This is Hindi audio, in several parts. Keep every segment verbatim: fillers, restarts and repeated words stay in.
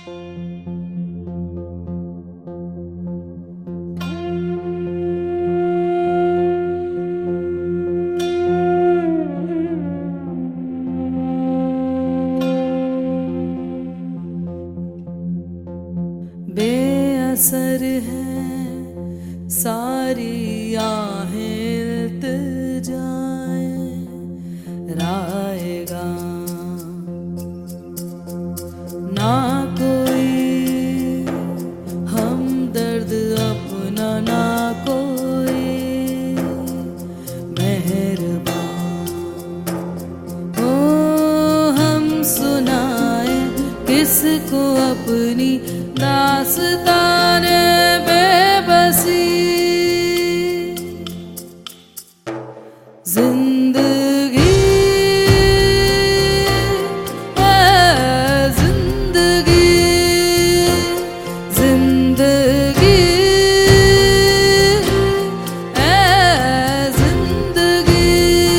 बेअसर है सारी आहें इल्तिजाएं, राएगा ना कोई हमदर्द अपना, ना कोई मेहरबान। ओ हम सुनाए किसको अपनी दास्ताने बेबसी, जिंदगी है जिंदगी, जिंदगी है जिंदगी,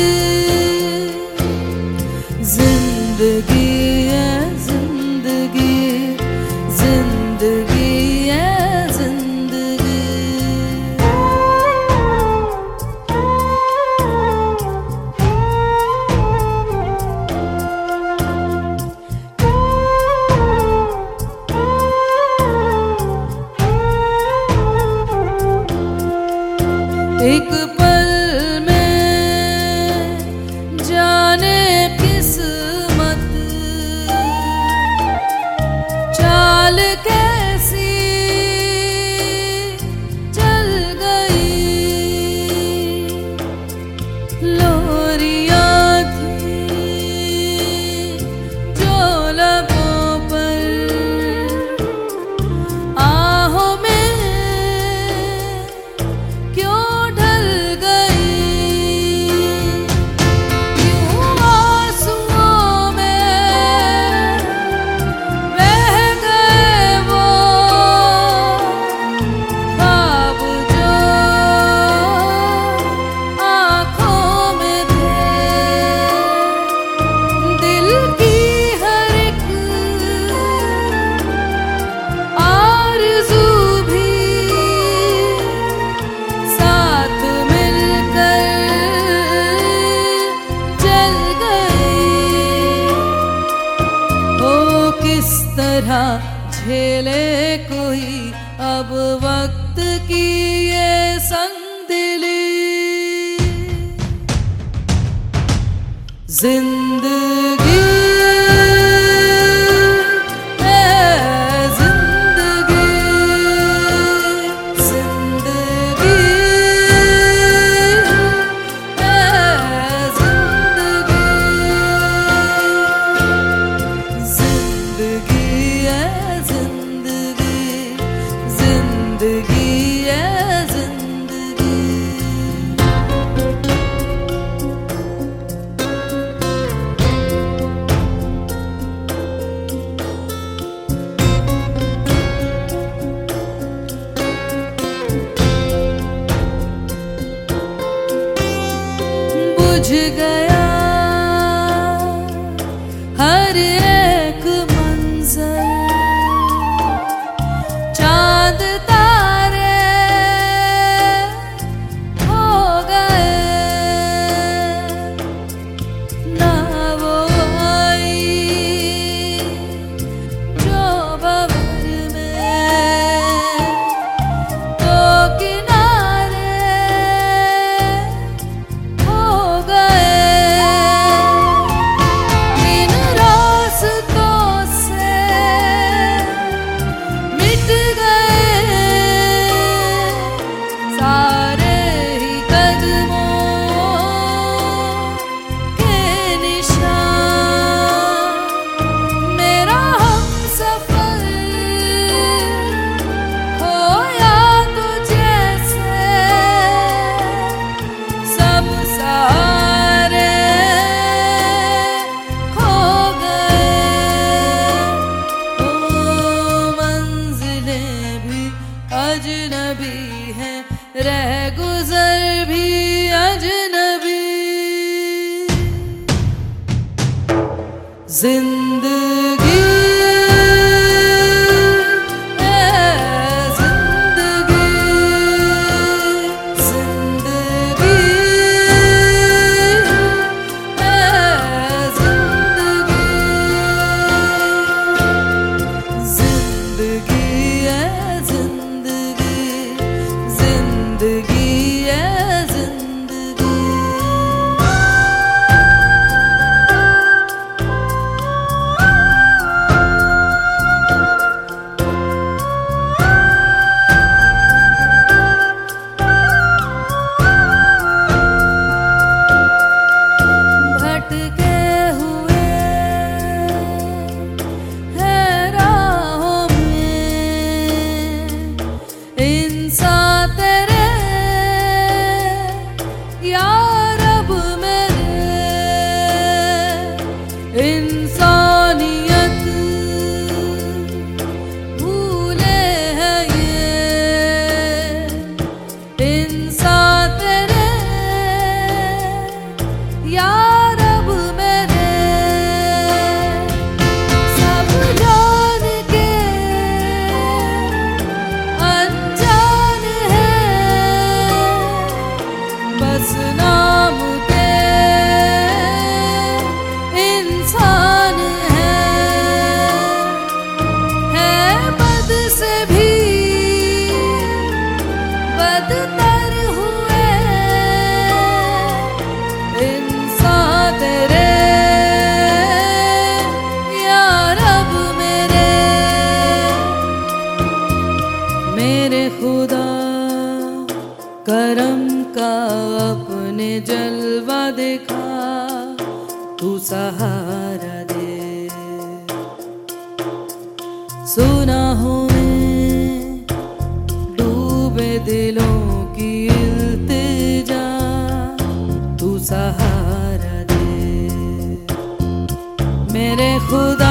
जिंदगी है जिंदगी, जिंदगी है जिंदगी। एक पल में जाने किस्मत चाल कैसी चल गई, लोरियां थी जो लबों पर, आहों में क्यों ढल गई, यूं आंसुओं में बह गए वो ख्वाब जो आँखों में थे। दिल की हर एक आरज़ू भी साथ मिलकर जल गई। ओ किस तरह झेले कोई अब वक्त की ये संगदिली, जिंदगी है जिंदगी, जिंदगी है जिंदगी, जिंदगी है जिंदगी, जिंदगी है जिंदगी। बुझ गया हर एक मंजर, चांद तारे हो गए, ना वो आई जो भंवर में, तो किनारे हो गए। में जलवा दिखा, तू सहारा दे। सुना हूँ मैं डूबे दिलों की इल्तिजा, तू सहारा दे मेरे खुदा।